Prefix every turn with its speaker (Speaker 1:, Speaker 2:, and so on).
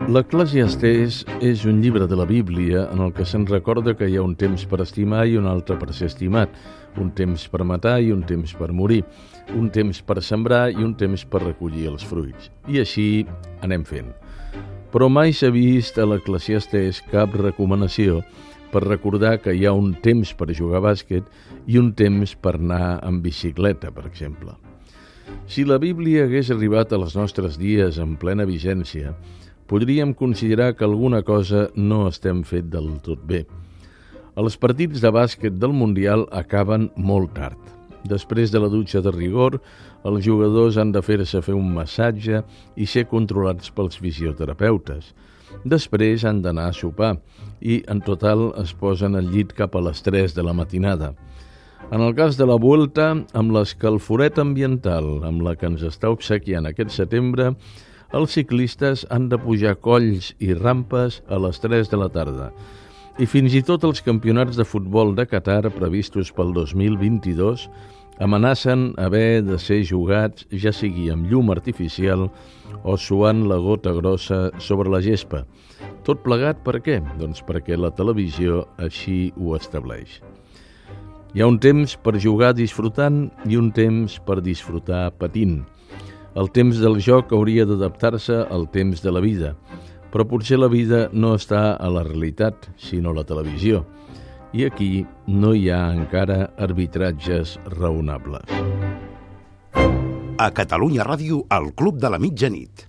Speaker 1: L'Eclesiastés és un llibre de la Bíblia en el que se'n recorda que hi ha un temps per estimar i un altre per ser estimat, un temps per matar i un temps per morir, un temps per sembrar i un temps per recollir els fruits. I així anem fent. Però mai s'ha vist a l'Eclesiastés cap recomanació per recordar que hi ha un temps per jugar a bàsquet i un temps per anar en bicicleta, per exemple. Si la Bíblia hagués arribat als nostres dies en plena vigència, podríem considerar que alguna cosa no estem fet del tot bé. Els partits de bàsquet del Mundial acaben molt tard. Després de la dutxa de rigor, els jugadors han de fer-se fer un massatge i ser controlats pels fisioterapeutes. Després han d'anar a sopar i, en total, es posen al llit cap a les 3 de la matinada. En el cas de la Vuelta, amb l'escalforet ambiental amb la que ens està obsequiant aquest setembre, els ciclistes han de pujar colls i rampes a les 3 de la tarda. I fins i tot els campionats de futbol de Qatar, previstos pel 2022, amenacen haver de ser jugats ja sigui amb llum artificial o suant la gota grossa sobre la gespa. Tot plegat per què? Doncs perquè la televisió així ho estableix. Hi ha un temps per jugar disfrutant i un temps per disfrutar patint. El temps del joc hauria d'adaptar-se al temps de la vida, però potser la vida no està a la realitat, sinó a la televisió. I aquí no hi ha encara arbitratges raonables.
Speaker 2: A Catalunya Ràdio, al Club de la Mitjanit.